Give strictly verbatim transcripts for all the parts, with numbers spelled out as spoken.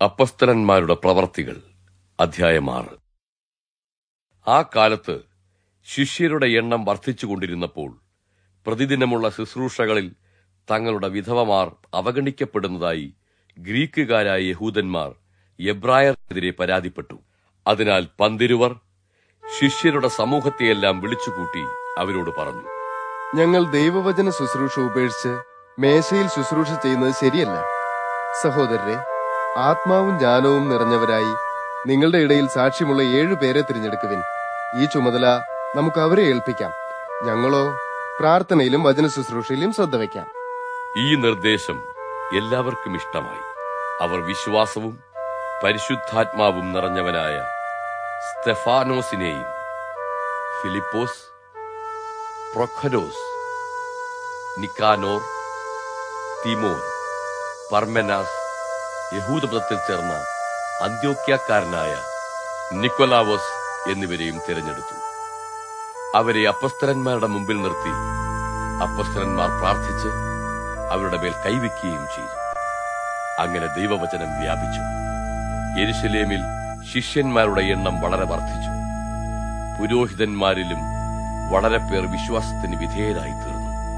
അപ്പസ്തലന്മാരുടെ പ്രവർത്തികൾ അധ്യായം ആറ്. ആ കാലത്ത് ശിഷ്യരുടെ എണ്ണം വർദ്ധിച്ചുകൊണ്ടിരുന്നപ്പോൾ പ്രതിദിനമുള്ള ശുശ്രൂഷകളിൽ തങ്ങളുടെ വിധവമാർ അവഗണിക്കപ്പെടുന്നതായി ഗ്രീക്കുകാരായ യഹൂദന്മാർ എബ്രായർക്കെതിരെ പരാതിപ്പെട്ടു. അതിനാൽ പന്തിരുവർ ശിഷ്യരുടെ സമൂഹത്തെയെല്ലാം വിളിച്ചുകൂട്ടി അവരോട് പറഞ്ഞു, ഞങ്ങൾ ദൈവവചന ശുശ്രൂഷ ഉപേക്ഷിച്ച് മേശയിൽ ശുശ്രൂഷ ചെയ്യുന്നത് ശരിയല്ല. സഹോദരരെ, ആത്മാവും ജ്ഞാനവും നിറഞ്ഞവരായി നിങ്ങളുടെ ഇടയിൽ സാക്ഷ്യമുള്ള ഏഴു പേരെ തിരഞ്ഞെടുക്കുവിൻ. ഈ ചുമതല നമുക്ക് അവരെ ഏൽപ്പിക്കാം. ഞങ്ങളോ പ്രാർത്ഥനയിലും വചന ശുശ്രൂഷയിലും ശ്രദ്ധ വയ്ക്കാം. ഈ നിർദ്ദേശം എല്ലാവർക്കും ഇഷ്ടമായി. അവർ വിശ്വാസവും പരിശുദ്ധാത്മാവും നിറഞ്ഞവനായ സ്തെഫാനോസിനെയും ഫിലിപ്പോസ്, പ്രൊഖരോസ്, നിക്കാനോർ, തിമോൻ, പർമെനാസ്, യഹൂദമതത്തിൽ ചേർന്ന അന്ത്യോക്യക്കാരനായ നിക്കൊലാവോസ് എന്നിവരെയും തിരഞ്ഞെടുത്തു. അവരെ അപ്പസ്തലന്മാരുടെ മുമ്പിൽ നിർത്തി അപ്പസ്തലന്മാർ പ്രാർത്ഥിച്ച് അവരുടെ മേൽ കൈവയ്ക്കുകയും ചെയ്തു. അങ്ങനെ ദൈവവചനം വ്യാപിച്ചു. യെരുശലേമിൽ ശിഷ്യന്മാരുടെ എണ്ണം വളരെ വർദ്ധിച്ചു. പുരോഹിതന്മാരിലും വളരെ പേർ വിശ്വാസത്തിന് വിധേയരായി തീർന്നു.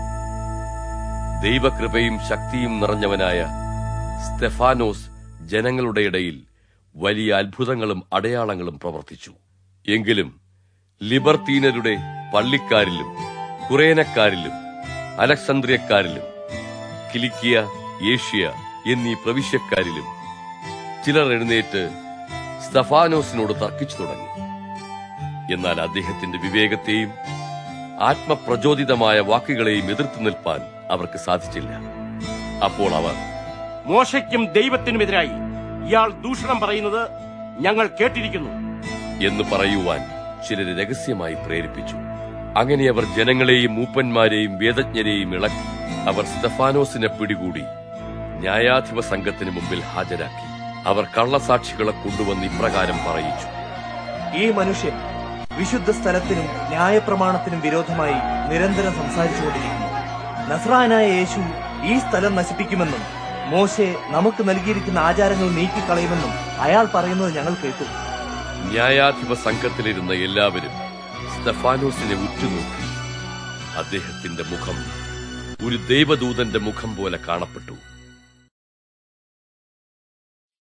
ദൈവകൃപയും ശക്തിയും നിറഞ്ഞവനായ സ്തെഫാനോസ് ജനങ്ങളുടെ ഇടയിൽ വലിയ അത്ഭുതങ്ങളും അടയാളങ്ങളും പ്രവർത്തിച്ചു. എങ്കിലും ലിബർത്തീനരുടെ പള്ളിക്കാരിലും കുറേനക്കാരിലും അലക്സാന്ദ്രിയക്കാരിലും കിലിക്കിയ, ഏഷ്യ എന്നീ പ്രവിശ്യക്കാരിലും ചിലർ എഴുന്നേറ്റ് സ്തെഫാനോസിനോട് തർക്കിച്ചു തുടങ്ങി. എന്നാൽ അദ്ദേഹത്തിന്റെ വിവേകത്തെയും ആത്മപ്രചോദിതമായ വാക്കുകളെയും എതിർത്തു നിൽപ്പാൻ അവർക്ക് സാധിച്ചില്ല. അപ്പോൾ അവർ, മോശയ്ക്കും ദൈവത്തിനുമെതിരായി ഇയാൾ ദൂഷണം പറയുന്നത് ഞങ്ങൾ കേട്ടിരിക്കുന്നു എന്ന് പറയുവാൻ ചിലരെ രഹസ്യമായി പ്രേരിപ്പിച്ചു. അങ്ങനെ അവർ ജനങ്ങളെയും മൂപ്പന്മാരെയും വേദജ്ഞരെയും ഇളക്കി അവർ സ്തെഫാനോസിനെ പിടികൂടി ന്യായാധിപ സംഘത്തിന് മുമ്പിൽ ഹാജരാക്കി. അവർ കള്ളസാക്ഷികളെ കൊണ്ടുവന്ന് ഇപ്രകാരം പറയിച്ചു: ഈ മനുഷ്യൻ വിശുദ്ധ സ്ഥലത്തിനും ന്യായപ്രമാണത്തിനും വിരോധമായി നിരന്തരം സംസാരിച്ചുകൊണ്ടിരിക്കുന്നു. നസ്രായനായ യേശു ഈ സ്ഥലം നശിപ്പിക്കുമെന്നും മോശെ നമുക്ക് നൽകിയിരിക്കുന്ന ആചാരങ്ങൾ നീക്കിക്കളയുമെന്നും അയാൾ പറയുന്നത് ഞങ്ങൾ കേട്ടു. ന്യായാധിപ സംഘത്തിലിരുന്ന എല്ലാവരും സ്തെഫാനോസിനെ ഉറ്റുനോക്കി. അദ്ദേഹത്തിന്റെ മുഖം ഒരു ദൈവദൂതന്റെ മുഖം പോലെ കാണപ്പെട്ടു.